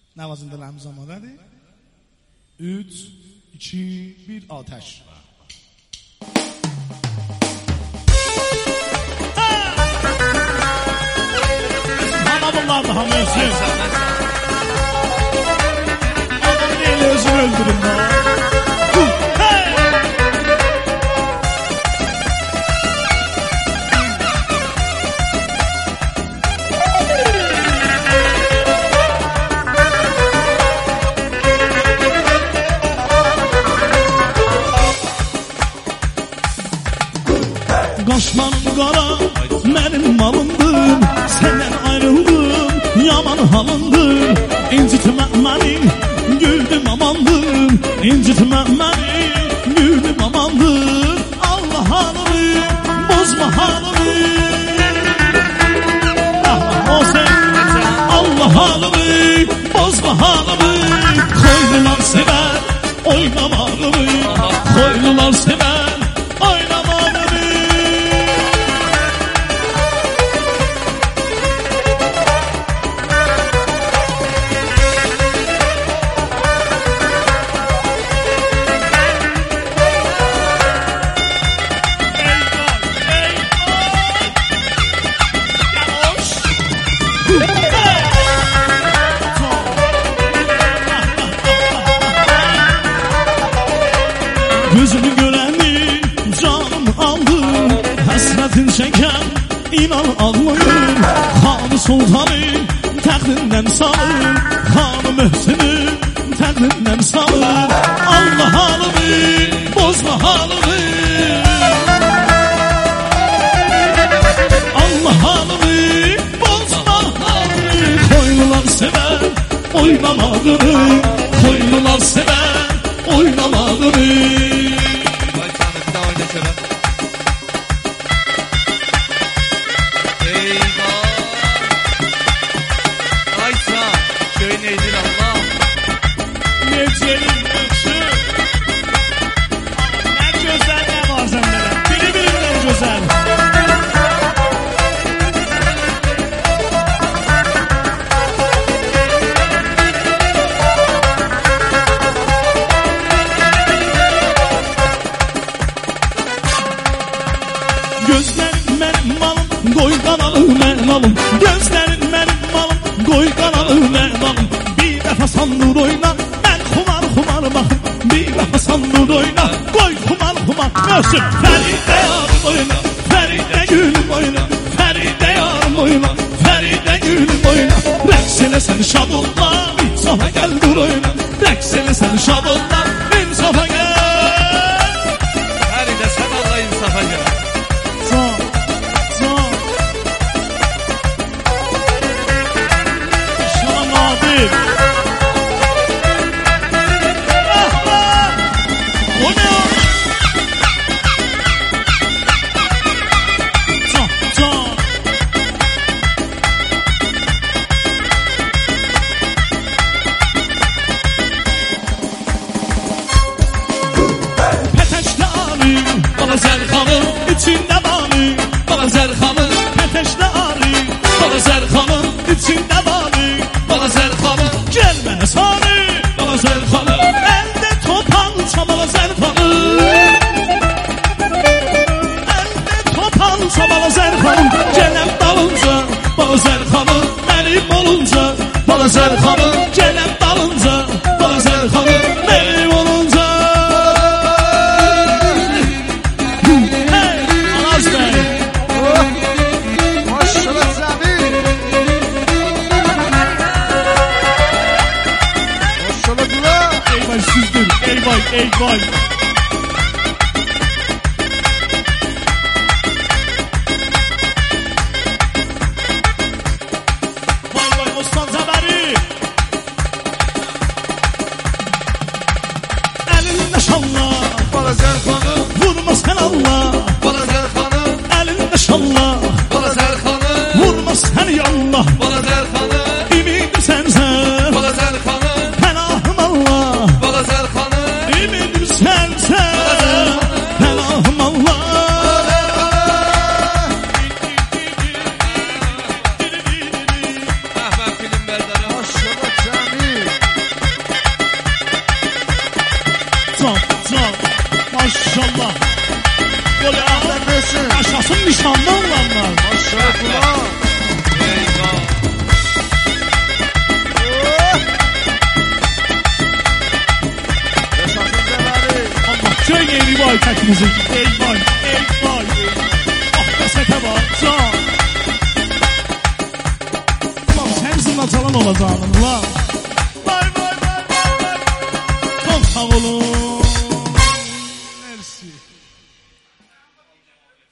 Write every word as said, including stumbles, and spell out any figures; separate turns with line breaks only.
Navazindelerimiz zamanıdır. üç, iki, bir, ateş. Bana bunlar daha mevsim. Adam değil, özünü öldürün bana. Qaşmanım qara, mənim malımdır. Səndən ayrıldım, yaman halındır. İncitmə məni, güldüm amandır. İncitmə məni, güldüm amandır. Allah halımı, bozma halımı. Allah halımı, bozma halımı. Koylular sever, oynamağımı. Koylular sever, oynamağımı. Gözünü görəni canım aldı. Həsrətin çəkən inan ağlayır. Xanı sultanı təxtindən salır. Xanı möhsünü təxtindən salır. Allah halımı, bozma halımı. Allah halımı, bozma halımı. Koylular sever, oynamağını. Koylular sever, oynamağını. Gözlərin mənim malım, qoy qanalı mənim malım. Gözlərin mənim malım, qoy qanalı mənim malım. Bir dəfə sandur oyna, mən xumar xumar baxım. Bir dəfə sandur oyna, qoy xumar xumar. Möhsün, Fəridə yarım oyna, Fəridə gülüm oyna. Fəridə yarım oyna, Fəridə gülüm oyna. Rəqs eləsən şad olma, insafa gəl dur oyna. Rəqs eləsən şad olma, insafa gəl.
Fəridə sən Allah insafa gəl.
Bana zərxanın içində bani, bana zərxanın Pətəşdə ari, bana zərxanın içində bani, bana zərxanın gəl mənə sani, bana zərxanın əldə topansa bana zərxanın, əldə topansa bana zərxanın gələm dalınca, bana zərxanın mənim olunca, bana zərxanın gələm dalınca, bana zərxanın mənim olunca. Ey vay, ey vay. Vay vay Osman Zabari. Elinde şallah,
Bana zərxanı,
vurma sen Allah.
bana zərxanı,
Elinde şallah,
bana zərxanı,
vurma sen ya Allah.
bana zərxanı,
Ümidim sensen,
bana zərxanı,
penahım Allah.
bana zərxanı,
Ümidim sensen, penahım Allah.
Əhvə film bərdəri.
Aşağı cəmi.
İran'da olanlar.
Maşallah.
Eyvah.
Yaşasın Cəbəli.
Allah göy yeri vay təkinizi. Ey vay, ey vay. Ah qəsətə bak, can. Ulan sən zınla çalan olacağım, ulan. Vay vay vay vay vay. Çok sağ olun.